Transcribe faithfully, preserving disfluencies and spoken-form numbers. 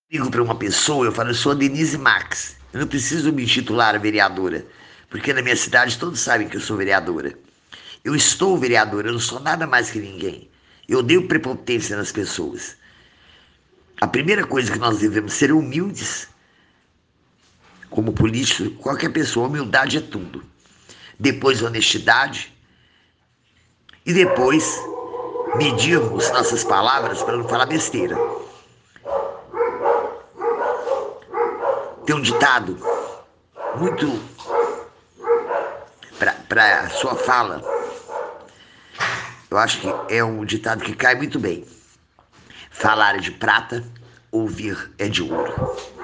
Ligo para uma pessoa, eu falo, eu sou a Denise Max. Eu não preciso me titular a vereadora, porque na minha cidade todos sabem que eu sou vereadora. Eu estou vereadora, eu não sou nada mais que ninguém. Eu odeio prepotência nas pessoas. A primeira coisa que nós devemos ser humildes, como político, qualquer pessoa, humildade é tudo. Depois honestidade e depois medirmos nossas palavras para não falar besteira. Tem um ditado muito para a sua fala. Eu acho que é um ditado que cai muito bem. Falar é de prata, ouvir é de ouro.